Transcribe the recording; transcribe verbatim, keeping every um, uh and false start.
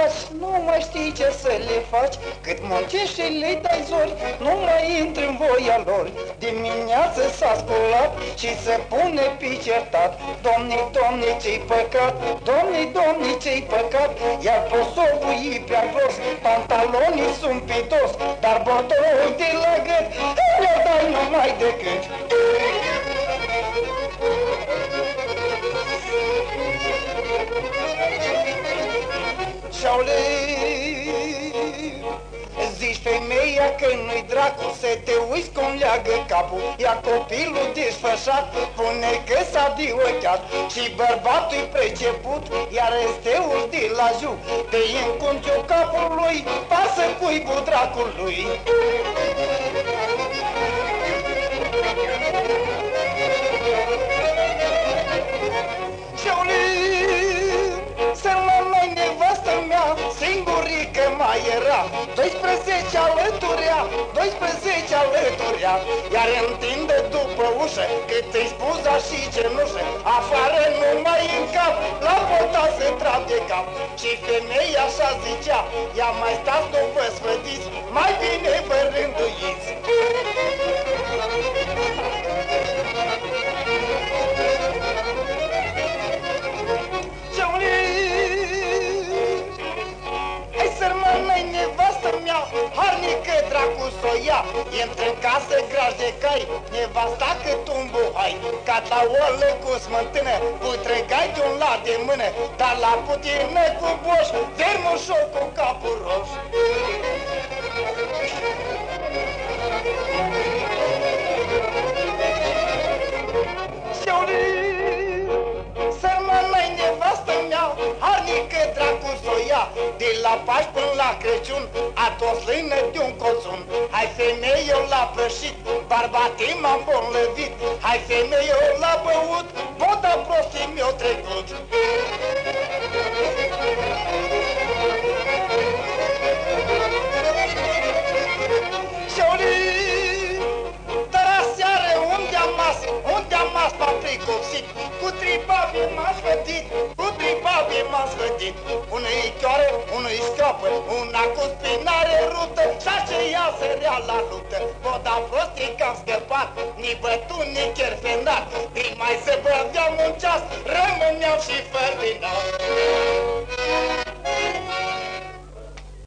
faci, nu mai știi ce să le faci. Cât muncești și le dai zori, nu mai intri în voia lor. Dimineață s-a sculat și se pune pe certat. Domni, domni, ce-i păcat, domni, domni, ce-i păcat. Iar posovul e prea gros, pantalonii sunt pe dos, dar bordoul de la gât le dai numai decât. Și-auleu, zici femeia că nu-i dracu, să te uiți cum leagă capul. Ia copilul desfășat, pune că s-a diuăcat. Și bărbatul-i preceput, iar esteul de la juc. De-i încunchiu capul lui, pasă cuibul dracului. Singurică mai era, doisprezece alăturea, doisprezece alăturea. Iar întinde după ușă, cât îi spuza și cenușă. Afară numai în cap, la pota se trage cap. Și femeia așa zicea, ia mai stați, nu vă sfădiți, mai bine vă rânduiți. Harnică dracu s-o ia, intră în casă graș de cai, nevasta cât un buhai. Cataolă cu smântână, cu trăgai de un lat de mână, dar la putină cu boș, vermușor cu capul roș. Sărmana-i nevastă mea, harnică dracu s-o ia, de la Paști până la Crăciun, a toți lână de un coțun. Hai femeie, eu l-a prășit, barbate m-am bolnăvit. Hai femeie, eu l-a băut, boda prostii mi-o trecut. Dar aseară unde-am mas, unde-am mas m-am pricopsit. Cu tripabii m-am sfătit, cu tripabii m-am sfătit. Unul-i chioară, unul-i scapă, una cu spinare rută, și aceea sărea la luptă. Boda prostii că-am scăpat, ni bătut, ni cherfenat. Din mai se bădeam un ceas, rămâneam și fără din nas.